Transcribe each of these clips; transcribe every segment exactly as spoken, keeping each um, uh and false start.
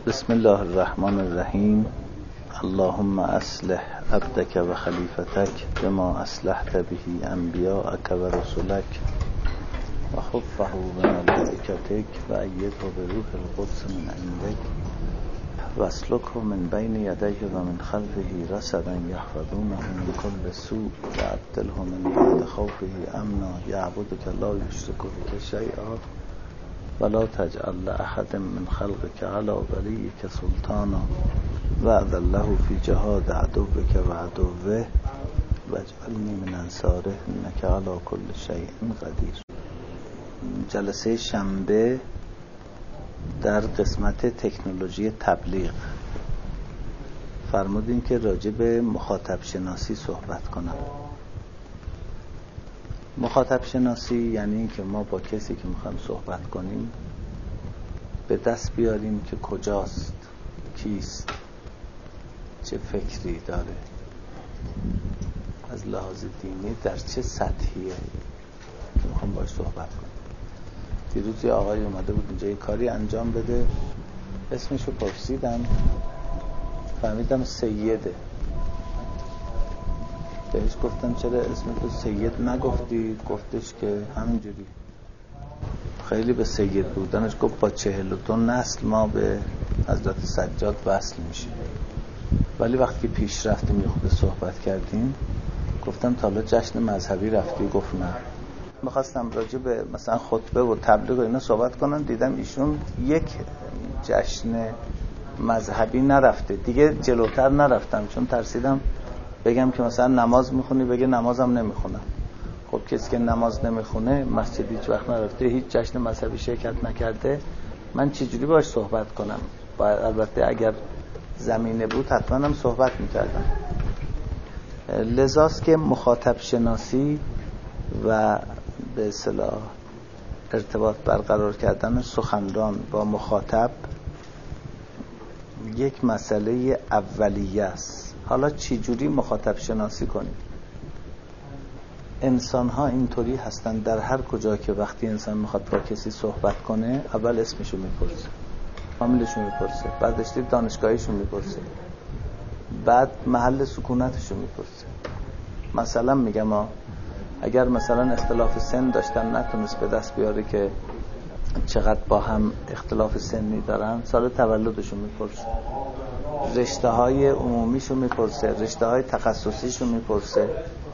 بسم الله الرحمن الرحیم. اللهم اصلح عبدك و خلیفتك بما اصلحت به انبیاءك و رسلك و خفه بملائکتك و ایده بروح القدس من عندك و اسلکه من بین یدیه و من خلفه رصدا یحفظونه من كل سوء و ابدله من بعد خوفه امنا یعبدك لا یشرک بک شیئا ولا تجعل لأحد من خلقك على وليك سلطانا وأذن له في جهاد عدوك وعدوه واجعلني من انصاره انك على كل شيء قدیر. جلسه شنبه در قسمت تکنولوژی تبلیغ فرمودین که راجع به مخاطب شناسی صحبت کنم. مخاطب شناسی یعنی این که ما با کسی که میخوایم صحبت کنیم به دست بیاریم که کجاست، کیست، چه فکری داره، از لحاظ دینی در چه سطحیه که میخوام باش صحبت کنیم. دیروز یه آقای اومده بود اینجا یه کاری انجام بده، اسمشو پرسیدم، فهمیدم سیده. بهش گفتم چرا اسم تو سید نگفتی؟ گفتش که همینجوری. خیلی به سید بودنش گفت با چهل و دو نسل ما به حضرت سجاد وصل میشیم. ولی وقتی پیش رفتیم یه خود صحبت کردیم گفتم تا حالا جشن مذهبی رفتی؟ گفت نه. میخواستم راجع به مثلا خطبه و تبلیغ و اینا صحبت کنم، دیدم ایشون یک جشن مذهبی نرفته. دیگه جلوتر نرفتم چون ترسیدم بگم که مثلا نماز میخونی بگه نمازم نمیخونم. خب کسی که نماز نمیخونه، مسجد هیچ وقت نرفته، هیچ جشن مذهبی شرکت نکرده، من چجوری باش صحبت کنم؟ باید البته اگر زمینه بود حتما هم صحبت میکردم. لذاست که مخاطب شناسی و به اصطلاح ارتباط برقرار کردن سخنران با مخاطب یک مسئله اولیه است. حالا چی جوری مخاطب شناسی کنیم؟ انسان ها اینطوری هستن در هر کجا که وقتی انسان میخواد با کسی صحبت کنه اول اسمشو میپرسه، فامیلشو میپرسه، بعد رشته دانشگاهیشو میپرسه، بعد محل سکونتشو میپرسه. مثلا میگم ها اگر مثلا اختلاف سن داشتن نتونست به دست بیاره که چقدر با هم اختلاف سنی دارن، سال تولدشو میپرسه، رشته های عمومیشو میپرسه، رشته های تخصصیشو میپرسه.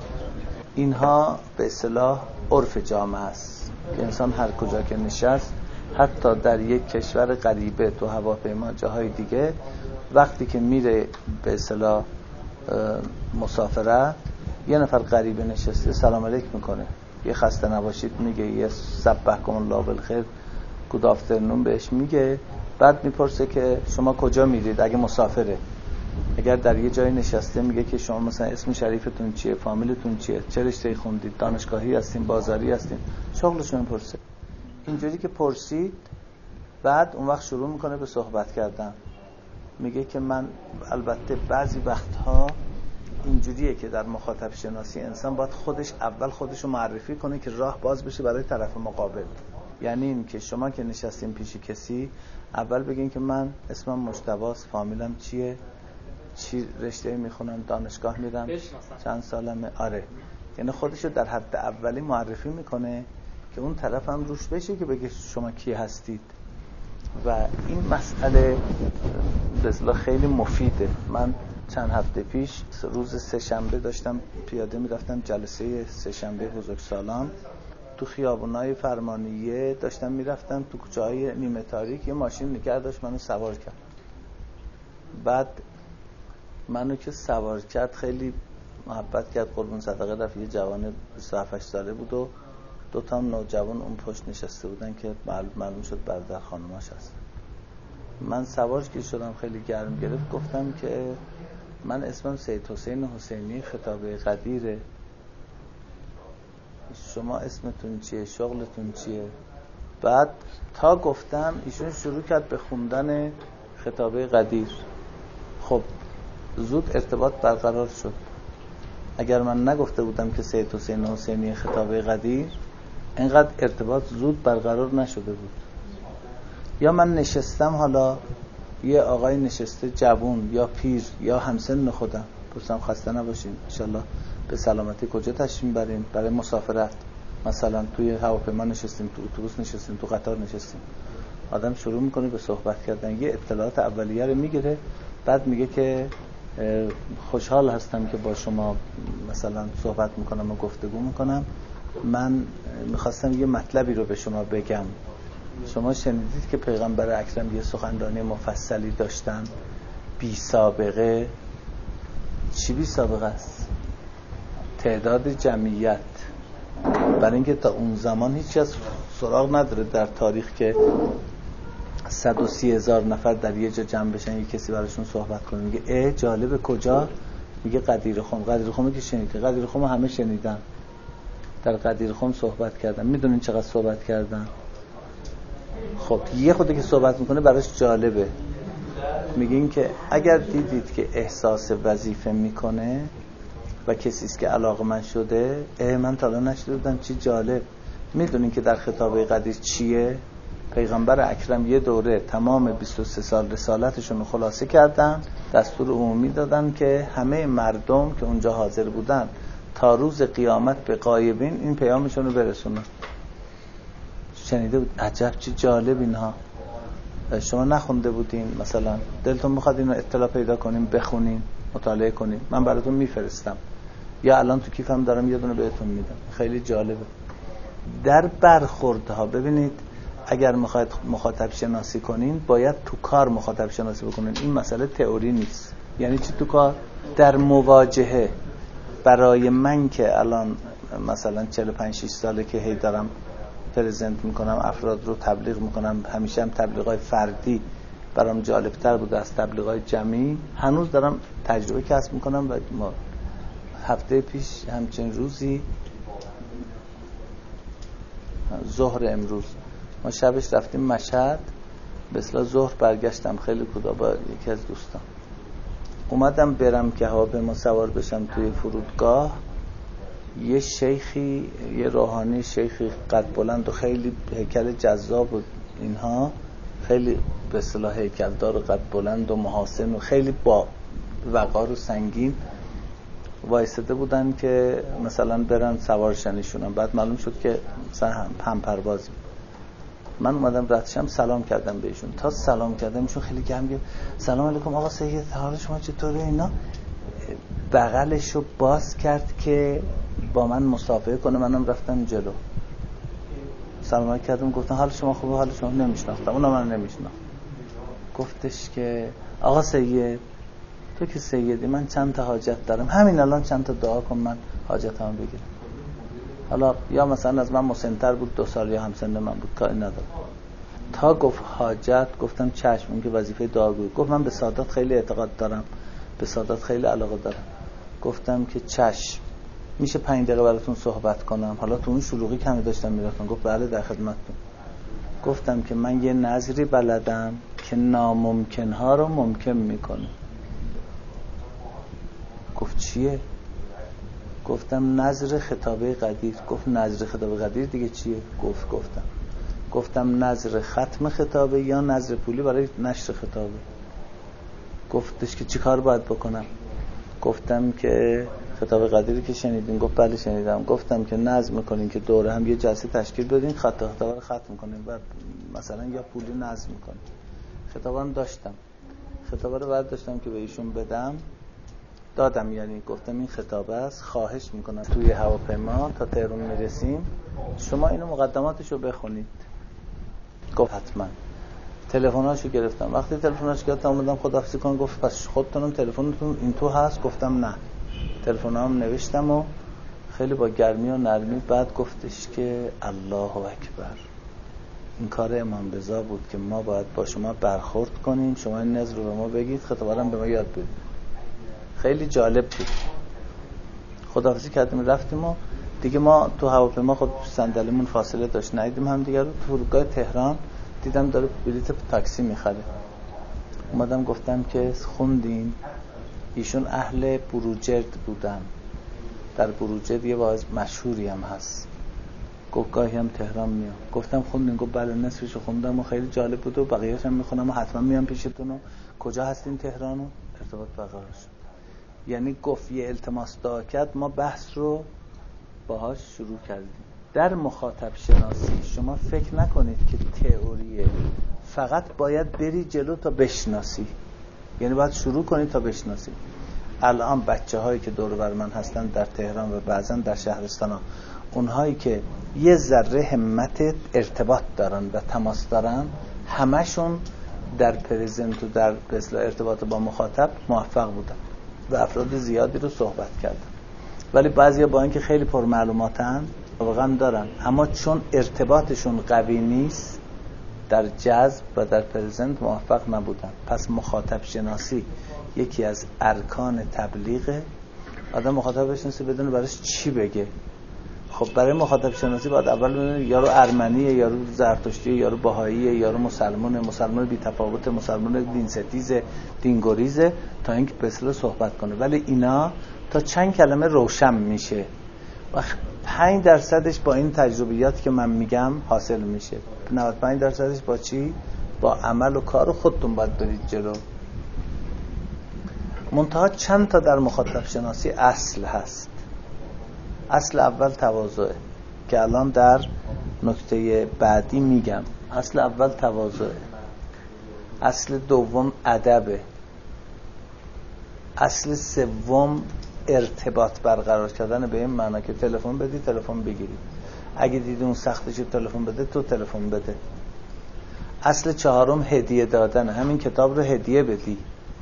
اینها به اصطلاح عرف جامعه است که انسان هر کجا که نشست، حتی در یک کشور غریبه، تو هواپیما، جاهای دیگه، وقتی که میره به اصطلاح مسافرت، یه نفر غریبه نشسته سلام علیک میکنه، یه خسته نباشید میگه، یه صبحکم الله بالخیر، گود آفترنون بهش میگه، بعد میپرسه که شما کجا میرید اگه مسافره. اگر در یه جای نشسته میگه که شما مثلا اسم شریفتون چیه، فامیلتون چیه، چه رشته خوندید، دانشگاهی هستین، بازاری هستین، شغلشون میپرسه. اینجوری که پرسید بعد اون وقت شروع میکنه به صحبت کردن. میگه که من البته بعضی وقتها اینجوریه که در مخاطب شناسی انسان باید خودش اول خودشو معرفی کنه که راه باز بشه برای طرف مقابل. یعنی این که شما که نشستین پیش کسی اول بگین که من اسمم مجتباست، فامیلم چیه، چی رشته میخونم، دانشگاه میرم، چند سالمه. آره، یعنی خودشو در حد اولی معرفی میکنه که اون طرف هم روش بشه که بگه شما کی هستید. و این مسئله بسیار خیلی مفیده. من چند هفته پیش روز سه شنبه داشتم پیاده میرفتم جلسه سه شنبه بزرگسالان، تو خیابونای فرمانیه داشتم میرفتم، تو کوچه‌های نیمه تاریک یه ماشین نگه داشت، منو سوار کرد. بعد منو که سوار کرد خیلی محبت کرد، قربون صدقه رفت. یه جوان بیست و هفت ساله بود و دو تا نوجوان اون پشت نشسته بودن که معلوم شد برادر خانوماش هست. من سوار که شدم خیلی گرم گرفت، گفتم که من اسمم سید حسین حسینی خطابه قدیره، شما اسمتون چیه، شغلتون چیه؟ بعد تا گفتم ایشون شروع کرد به خوندن خطابه قدیر. خب زود ارتباط برقرار شد. اگر من نگفته بودم که سید حسین حسینی خطابه قدیر، اینقدر ارتباط زود برقرار نشده بود. یا من نشستم حالا یه آقای نشسته جوون یا پیر یا همسن خودم، گفتم خسته نباشین انشالله به سلامتی. کجا تشریف میبرین؟ برای مسافرت. مثلا توی هواپیما نشستیم، تو اتوبوس نشستیم، تو قطار نشستیم. آدم شروع میکنه به صحبت کردن، یه اطلاعات اولیه رو میگیره، بعد میگه که خوشحال هستم که با شما مثلا صحبت میکنم و گفتگو میکنم. من میخواستم یه مطلبی رو به شما بگم. شما شنیدید که پیغمبر اکرم یه سخنرانی مفصلی داشتن بی سابقه. چی بی سابقه است؟ تعداد جمعیت. برای اینکه تا اون زمان هیچ کس سراغ نداره در تاریخ که صد و سی هزار نفر در یه جا جمع بشن یه کسی براشون صحبت کنه. میگه اه جالبه کجا؟ میگه قدیرخم. قدیرخم که شنیده؟ قدیرخم همه شنیدن. در قدیرخم صحبت کردن. میدونین چقدر صحبت کردن؟ خب یه خودی که صحبت میکنه براش جالبه. میگین که اگر دیدید که احساس وظیفه میکنه و کسی است که علاقه‌مند شده، اه من تا الان نشده بودم، چی جالب. میدونین که در خطابه قدیر چیه؟ پیغمبر اکرم یه دوره تمام بیست و سه سال رسالتشون رو خلاصه کردن، دستور عمومی دادن که همه مردم که اونجا حاضر بودن تا روز قیامت به غایبین این پیامشون رو برسونن. شنیده بود؟ عجب چی جالب اینها. شما نخونده بودین؟ مثلا دلتون بخواد اینو اطلاع پیدا کنیم، بخونین، مطالعه کنین، من براتون میفرستم، یا الان تو کیفم دارم یه دونه بهتون میدم. خیلی جالبه. در برخوردها ببینید، اگر میخواید مخاطب شناسی کنین باید تو کار مخاطب شناسی بکنین. این مسئله تئوری نیست. یعنی چی تو کار؟ در مواجهه. برای من که الان مثلا چهل و پنج شش ساله که هی دارم پرزنت میکنم، افراد رو تبلیغ میکنم، همیشه هم تبلیغای فردی برام جالبتر بود از تبلیغای جمعی. هنوز دارم تجربه کسب میکنم و ما هفته پیش همچین روزی ظهر امروز ما شبش رفتیم مشهد، به اصطلاح ظهر برگشتم خیلی کوتاه با یکی از دوستان. اومدم برم که هواپیما سوار بشم توی فرودگاه، یه شیخی، یه روحانی شیخی قد بلند و خیلی هیکل جذاب بود، اینها خیلی به اصطلاح هیکلدار و قد بلند و محاسن و خیلی با وقار و سنگین وایساده بودن که مثلا برن سوارشنشونم. بعد معلوم شد که مثلا هم, هم پروازی. من اومدم رفتشم سلام کردم بهشون. تا سلام کردم ایشون خیلی گرم گفت سلام علیکم آقا سید، حال شما چطوره؟ اینا بغلشو باز کرد که با من مصافحه کنه. منم رفتم جلو سلام کردم، گفتم حال شما خوبه؟ حال شما؟ نمیشناختم، اونم من نمیشناخت. گفتش که آقا سید، تو که سیدی، من چند تا حاجت دارم، همین الان چند تا دعا کن من حاجتمو بگیرم. حالا یا مثلا از من مسن‌تر بود، دو سال، یا همسن من بود، کاری نداره. تا گفت حاجت گفتم چشم، اون که وظیفه دعاگویی. گفت من به سادات خیلی اعتقاد دارم، به سادات خیلی علاقه دارم. گفتم که چشم، میشه پنج دقیقه براتون صحبت کنم؟ حالا تو اون شلوغی کمی داشتم میرفتم. گفت بله در خدمتتون. گفتم که من یه نظری بلدم که ناممکن ها رو ممکن میکنه. گفت چیه؟ گفتم نظر خطابه قدیر. گفت نظر خطابه قدیر دیگه چیه؟ گفت گفتم گفتم نظر ختم خطابه یا نظر پولی برای نشر خطابه. گفتش که چی کار باید بکنم؟ گفتم که خطاب قدیری که شنیدین؟ گفت بله شنیدم. گفتم که نظم میکنین که دوره هم یه جلسه تشکیل بدین، خط خطابه رو ختم کنین و مثلا یا پولی نظم میکنین. خطابه هم داشتم، خطابه رو بعد داشتم که به ایشون بدم، دادم. یعنی گفتم این خطابه است، خواهش میکنم توی هواپیما تا تهران میرسیم شما اینو مقدماتشو بخونید. گفت حتما. تلفناشو گرفتم. وقتی تلفناش گرفتم اومدم خداحافظی کنم، گفت پس خودتونم تلفنتون این تو هست؟ گفتم نه. تلفنام نوشتم و خیلی با گرمی و نرمی. بعد گفتش که الله اکبر، این کار امام رضا بود که ما باید با شما برخورد کنیم، شما این نظر رو به ما بگید، خطابه به ما یاد بدید. خیلی جالب بود. خداحافظی کردیم رفتیم و دیگه ما تو هواپیما خود صندلیمون فاصله داشت، ندیدیم هم دیگه رو. تو فرودگاه تهران دیدم داره بلیط تاکسی میخره. اومدم گفتم که خوندین؟ ایشون اهل بروجرد بودن. در بروجرد یه واعظ مشهوری هم هست گفت گاهی هم تهران میام. گفتم خوندین؟ گفت بله نصفشو خوندم و خیلی جالب بود و بقیه‌اش هم میخونم و حتما میام پیشتون. و کجا هستین؟ تهران. و ارتباط برقرار شد. یعنی گفت یه التماس دعا کرد، ما بحث رو باهاش شروع کردیم. در مخاطب شناسی شما فکر نکنید که تئوریه، فقط باید بری جلو تا بشناسی. یعنی باید شروع کنید تا بشناسی. الان بچه هایی که دور بر من هستن در تهران و بعضا در شهرستان ها، اونهایی که یه ذره همت ارتباط دارن و تماس دارن، همشون در پرزنت و در اصطلاح ارتباط با مخاطب موفق بودن و افراد زیادی رو صحبت کردن. ولی بعضیا با اینکه خیلی پر معلوماتن، واقعا دارن، اما چون ارتباطشون قوی نیست در جذب و در پرزنت موفق نبودن. پس مخاطب شناسی یکی از ارکان تبلیغه. آدم مخاطب بشناسه بدونه براش چی بگه. خب برای مخاطب شناسی باید اول بدونه یارو ارمنیه، یارو زرتشتیه، یارو بهاییه، یارو مسلمانه، مسلمان بی تفاوت، مسلمان دین ستیز، دینگریزه، تا اینکه به اصطلاح صحبت کنه. ولی اینا تا چند کلمه روشن میشه و پنج درصدش با این تجربیاتی که من میگم حاصل میشه. نود و پنج درصدش با چی؟ با عمل و کار خودتون باید برید جلو. منتها چند تا در مخاطب شناسی اصل هست. اصل اول تواضعه که الان در نکته بعدی میگم. اصل اول تواضعه. اصل دوم ادبه. اصل سوم ارتباط برقرار کردن، به این معنا که تلفن بدی تلفن بگیری، اگه دیدی اون سختش تلفن بده تو تلفن بده. اصل چهارم هدیه دادن، همین کتاب رو هدیه بدی.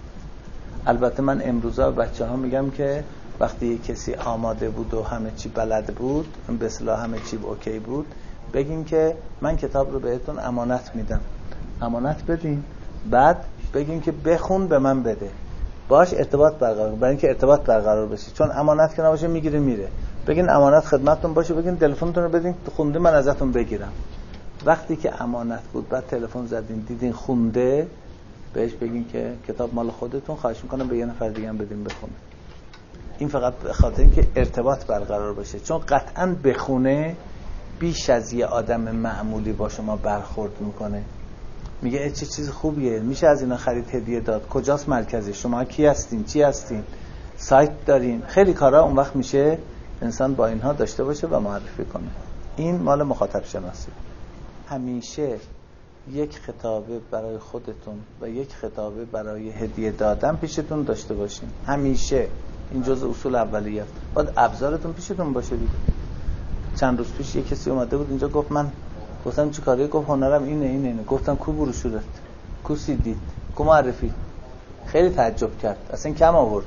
البته من امروزا بچه ها میگم که وقتی کسی آماده بود و همه چی بلد بود، به اصطلاح همه چی اوکی بود، بگیم که من کتاب رو بهتون امانت میدم، امانت بدین، بعد بگیم که بخون به من بده، باش ارتباط برقرار، برای اینکه ارتباط برقرار بشه. چون امانت که نباشه میگیره میره. بگین امانت خدمتتون باشه، بگین تلفنتون رو بدین خونده من ازتون بگیرم. وقتی که امانت بود بعد تلفن زدین دیدین خونده، بهش بگین که کتاب مال خودتون، خواهش میکنم به یه نفر دیگه هم بدین بخونه. این فقط به خاطر اینکه ارتباط برقرار بشه. چون قطعاً بخونه بیش از یه آدم معمولی با شما برخورد میکنه. میگه چه چیز خوبیه، میشه از اینا خرید، هدیه داد، کجاست مرکزش، شما کی هستین، چی هستین، سایت دارین، خیلی کارا اون وقت میشه انسان با اینها داشته باشه و معرفی کنه. این مال مخاطب شناسی. همیشه یک خطابه برای خودتون و یک خطابه برای هدیه دادن پیشتون داشته باشین. همیشه این جزء اصول اولیه. باید ابزارتون پیشتون باشه دیگه. چند روز پیش یک کسی اومده بود اینجا، گفت من گفتم چی کاری؟ گفت هنرم اینه اینه اینه. گفتم کو بروشورت، کو سیدیت، کو معرفی؟ خیلی تعجب کرد، اصلا کم آورد.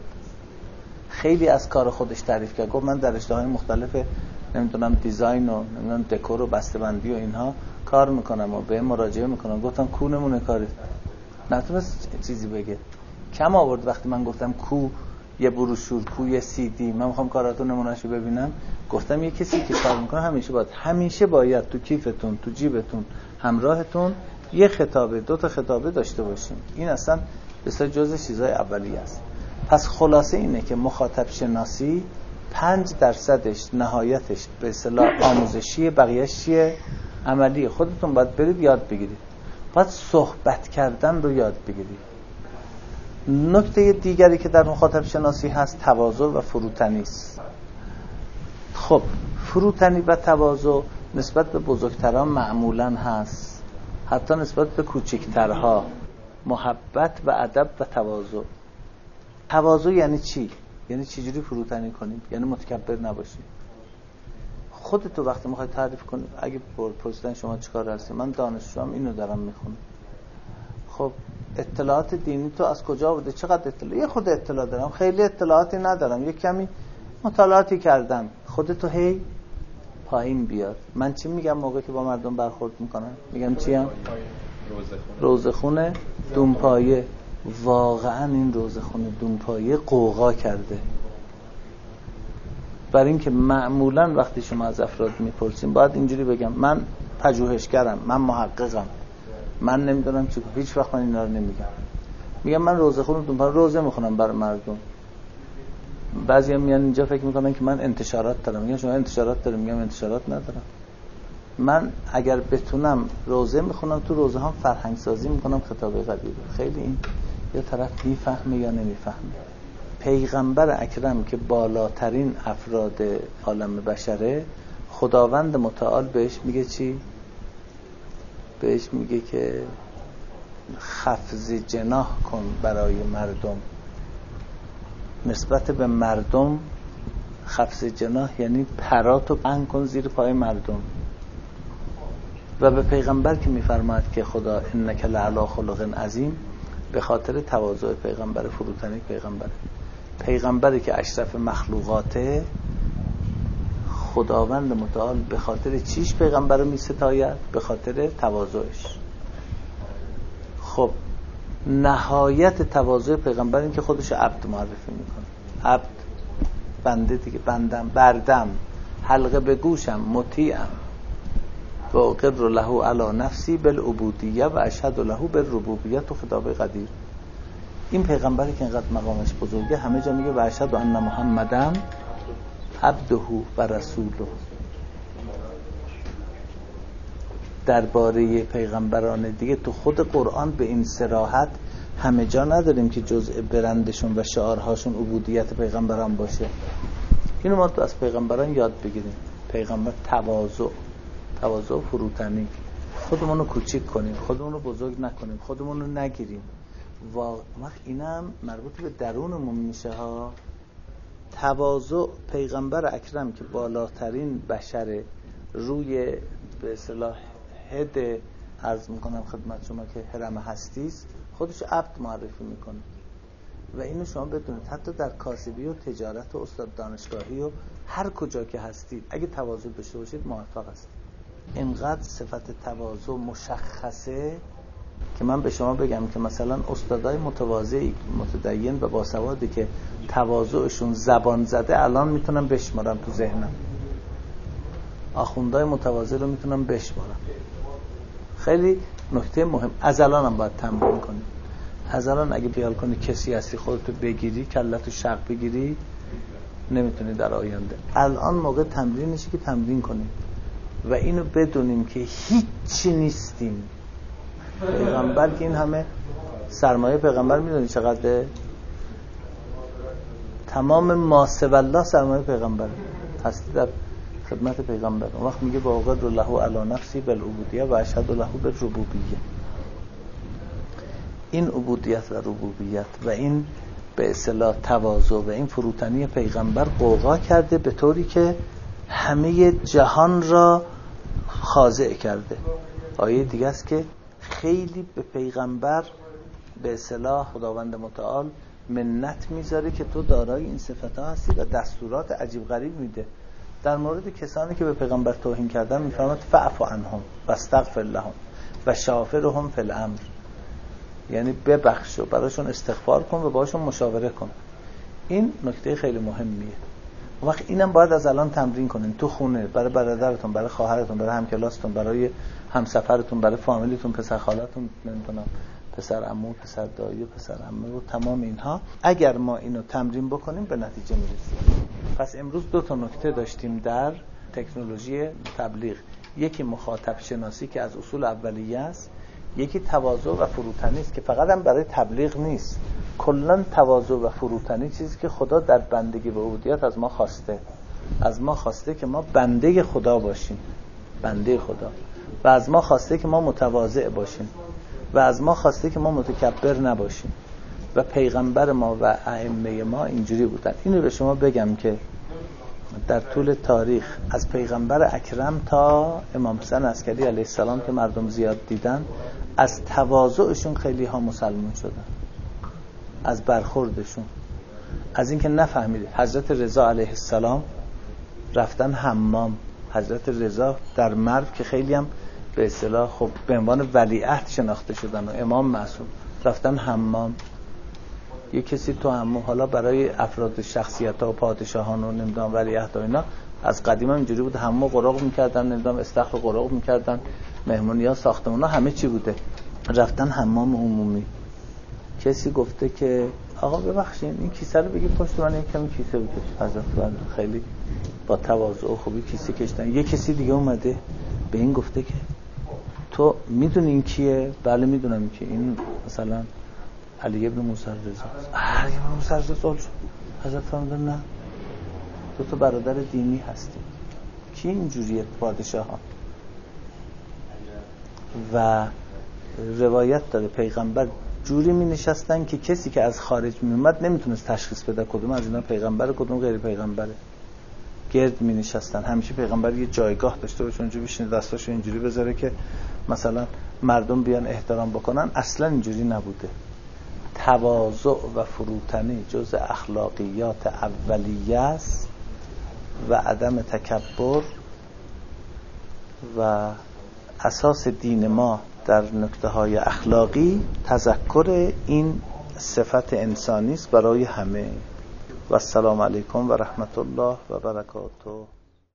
خیلی از کار خودش تعریف کرد. گفت من در رشته‌های مختلف نمیدونم دیزاین و نمیدونم دکور و بسته‌بندی و اینها کار میکنم و به مراجعه میکنم. گفتم کو نمونه کاری؟ نتونست چیزی بگه، کم آورد. وقتی من گفتم کو یه بروشور، کو یه سی دی، من میخوام کاراتون نمونهشو ببینم، گفتم یه کسی که کار میکنه همیشه باید همیشه باید تو کیفتون، تو جیبتون، همراهتون یه خطابه، دو تا خطابه داشته باشین. این اصلا بسیار جزء چیزای اولیه است. پس خلاصه اینه که مخاطب شناسی پنج درصدش نهایتش به اصطلاح آموزشی، بقیه‌اش چیه؟ عملی. خودتون باید برید یاد بگیرید. باید صحبت کردن رو یاد بگیرید. نکته دیگری که در مخاطب شناسی هست تواضع و فروتنی است. خب فروتنی و تواضع نسبت به بزرگتران معمولاً هست، حتی نسبت به کوچکترها. محبت و ادب و تواضع. تواضع یعنی چی؟ یعنی چجوری فروتنی کنیم؟ یعنی متکبر نباشیم. خودتو وقتی میخوای تعریف کنی، اگه پرسیدن شما چیکار هستی، من دانشجوام اینو دارم میخونم. خب اطلاعات دینی تو از کجا آورده؟ چقدر اطلاع؟ یه خود اطلاع دارم، خیلی اطلاعاتی ندارم، یه کمی مطالعاتی کردم. خودتو هی پایین بیار. من چی میگم موقعی که با مردم برخورد میکنم؟ میگم چیم؟ روزخونه دونپایه. واقعا این روزخونه دونپایه قوقا کرده. برای اینکه معمولا وقتی شما از افراد میپرسیم باید اینجوری بگم من پژوهشگرم، من محققم، من نمیدونم چی. هیچ وقت من اینا رو نمیگم. میگم من روزخونه دونپایه روزه میخونم برای مردم. بعضی هم میان اینجا فکر میکنن که من انتشارات دارم. میگم شما انتشارات دارم؟ میگم انتشارات ندارم. من اگر بتونم روزه میخونم، تو روزه هم فرهنگ سازی میکنم خطاب قدیر. خیلی این یا طرف میفهمه یا نمیفهمه. پیغمبر اکرم که بالاترین افراد عالم بشره، خداوند متعال بهش میگه چی؟ بهش میگه که خفض جناح کن برای مردم. نسبت به مردم خفض جناح یعنی پراتو پهن کن زیر پای مردم. و به پیغمبر که میفرماید که خدا انک لعلی خلق عظیم، به خاطر تواضع پیغمبر، فروتنی پیغمبر پیغمبری که اشرف مخلوقاته، خداوند متعال به خاطر چیش پیغمبر رو میستاید؟ به خاطر تواضعش. خب نهایت تواضع پیغمبر این که خودش عبد معرفی میکنه. عبد، بنده دیگه، بندم، بردم، حلقه به گوشم، مطیعم، و اقر له علی نفسی بالعبودیه و اشهد له بالربوبیه. تو خطاب قدیر این پیغمبری که اینقدر مقامش بزرگه همه جا میگه و اشهد ان محمدن عبده و رسوله. درباره پیغمبران دیگه تو خود قرآن به این صراحت همه جا نداریم که جزء برندشون و شعارهاشون عبودیت پیغمبران باشه. اینو ما از پیغمبران یاد بگیریم. پیغمبر تواضع، تواضع فروتنی، خودمون رو کوچیک کنیم، خودمون رو بزرگ نکنیم، خودمون رو نگیریم. وقت اینم مربوط به درونمون میشه ها. تواضع پیغمبر اکرم که بالاترین بشر روی به اصطلاح هد، عرض میکنم خدمت شما که هرم هستی است، خودش عبد معرفی میکنه. و اینو شما بدونید حتی در کاسبی و تجارت و استاد دانشگاهی و هر کجا که هستید اگه تواضع داشته باشید موفق هستید. اینقدر صفت تواضع مشخصه که من به شما بگم که مثلا استادای متواضعی، متدین و باسوادی که تواضعشون زبان زده الان میتونم بشمارم تو ذهنم. آخوندهای متواضع رو میتونم بشمارم. خیلی نکته مهم. از الان هم باید تمرین کنی. از الان اگه خیال کنی کسی هستی خودتو بگیری، کلتو شق بگیری، نمیتونی در آینده. الان موقع تمرینشه که تمرین کنیم و اینو بدونیم که هیچی نیستیم. پیغمبر که این همه سرمایه پیغمبر میدونی چقدره؟ تمام ما سوی الله سرمایه پیغمبر هستی در خدمت پیغمبر. اون وقت میگه با اقر له علی نفسی بالعبودیه و اشهد له بالربوبیه. این عبودیت و ربوبیت و این به اصطلاح تواضع و این فروتنی پیغمبر قوقا کرده به طوری که همه جهان را خاضع کرده. آیه دیگه است که خیلی به پیغمبر به اصطلاح خداوند متعال منت میذاره که تو دارای این صفتا هستی و دستورات عجیب غریب میده. در مورد کسانی که به پیغمبر توهین کردن میفرماد فاعف عنهم واستغفر لهم و شاورهم فی الامر، یعنی ببخش و براشون استغفار کن و باشون مشاوره کن. این نکته خیلی مهمیه. وقت اینم باید از الان تمرین کنین تو خونه، برای برادرتون، برای خواهرتون، برای همکلاس‌تون، برای همسفرتون، برای فامیلیتون، پسر خالتون، نمیدونم پسر عمو، پسر دایی، پسر عمه و تمام اینها. اگر ما اینو تمرین بکنیم به نتیجه میرسیم. پس امروز دو تا نکته داشتیم در تکنولوژی تبلیغ. یکی مخاطب شناسی که از اصول اولیه است، یکی تواضع و فروتنی است که فقط هم برای تبلیغ نیست. کلا تواضع و فروتنی چیزی که خدا در بندگی و عبودیت از ما خواسته. از ما خواسته که ما بنده خدا باشیم، بنده خدا، و از ما خواسته که ما متواضع باشیم و از ما خواسته که ما متکبر نباشیم. و پیغمبر ما و ائمه ما اینجوری بودن. اینو به شما بگم که در طول تاریخ از پیغمبر اکرم تا امام حسین عسکری علیه السلام که مردم زیاد دیدن، از تواضعشون خیلی ها مسلمان شدن، از برخوردشون، از اینکه نفهمید. حضرت رضا علیه السلام رفتن حمام. حضرت رضا در مرو که خیلی هم به اصطلاح خب به عنوان ولیعهد شناخته شدن و امام معصوم، رفتن حمام. یه کسی تو حمام، حالا برای افراد شخصیت‌ها و پادشاهان و نمیدونم ولیعهد و اینا از قدیم هم اینجوری بود، حمام قرق می‌کردن، نمیدونم استخر قرق می‌کردن، مهمونی‌ها، ساختمان‌ها همه چی بوده. رفتن حمام عمومی. کسی گفته که آقا ببخشید این کیسه رو بگید پشت من یک کمی کیسه بکش. حضرت خیلی با تواضع و خوبی کیسه کشتن. یه کسی دیگه اومده به این گفته که تو میدونی این کیه؟ بله میدونم که این مثلا علی ابن موسی رضا. علی ابن موسی رضا حضرت فرمودن نه، تو تو برادر دینی هستی. کی اینجوریه پادشاه ها؟ و روایت داره پیغمبر جوری می نشستن که کسی که از خارج می اومد نمیتونست تشخیص بده کدوم از اینا پیغمبره کدوم غیر پیغمبره. گرد می نشستن. همیشه پیغمبر یه جایگاه داشته باشه اونجا بشینه دستاشو اینجوری بذاره که مثلا مردم بیان احترام بکنن. اصلا اینجوری نبوده. تواضع و فروتنی جز اخلاقیات اولیه است و عدم تکبر و اساس دین ما در نکته های اخلاقی تذکر این صفت انسانی است برای همه. و السلام علیکم و رحمت الله و برکاته.